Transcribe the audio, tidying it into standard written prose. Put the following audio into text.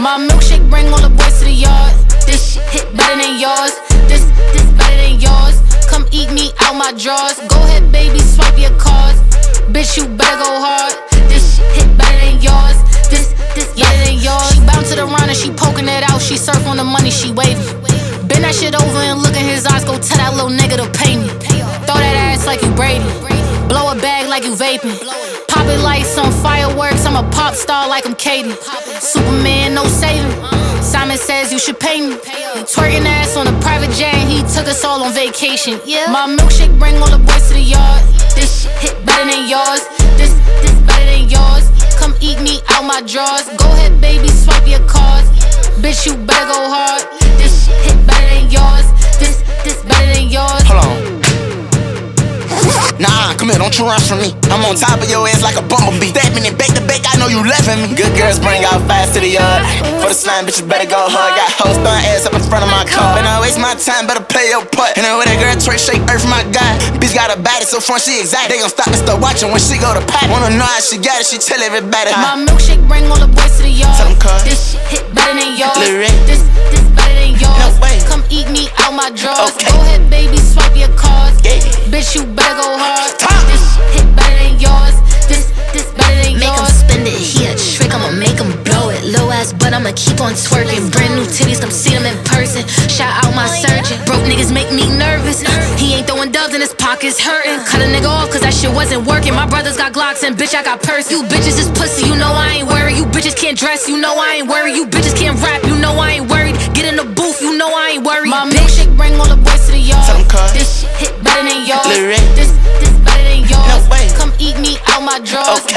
My milkshake bring all the boys to the yard. This shit hit better than yours. This better than yours. Come eat me out my drawers. Go ahead, baby, swipe your cards. Bitch, you better go hard. This shit hit better than yours. This better than yours. She bound to the run and she poking it out. She surf on the money, she waving. Bend that shit over and look in his eyes. Go tell that little nigga to pay me. Throw that ass like you Brady. Blow a bag like you vaping. Pop it like some fireworks. I'm a pop star like I'm Katie. Superman, no saving. Simon says you should pay me. He twerking ass on a private jet and he took us all on vacation. Yeah. My milkshake bring all the boys to the yard. This shit hit better than yours. This better than yours. Come eat me out my drawers. Go ahead, baby, swipe your cards. Bitch, you better go hard. This shit hit better than yours. This better than yours. Hold on. Nah, come here, don't you rush from me. I'm on top of your ass like a bumblebee. Stabbing it back to back, I know you laughing me. Good girls bring out fast to the yard. For the slime, bitches better go hard. Got hoes throwing ass up in front of my car. And I waste my time, better play your part. And then with that girl Trey shake earth, my God. Bitch got a body so front, she excited. They gon' stop and start watching when she go to pot. Wanna know how she got it, she tell everybody. My milkshake bring all the boys to the yard. Tell them cuz. This shit hit better than yours. Lyric. This better than yours. No way. Come eat me out my drawers. Okay. Go ahead, baby, swipe your cards. Yeah. Bitch, you better go hard. Talk. This shit hit better than yours. This better than Make him yours. spend it, he a trick, I'ma make him blow it. Low ass, but I'ma keep on twerking. Brand new titties, come see them in person. Shout out my surgeon. Broke niggas make me nervous. He ain't throwing dubs in his pockets, hurting. Cut a nigga off, cause that shit wasn't working. My brothers got Glocks and bitch, I got purse. You bitches is pussy, you know I ain't worried. You bitches can't dress, you know I ain't worried. You bitches can't rap, you know I ain't worried. Get in the booth, you know I ain't worried. My milkshake bring all the boys to the yard. Tell them cuz. This shit hit better than yours. Lyric. This better than yours. No way. Come eat me out my drawers. Okay.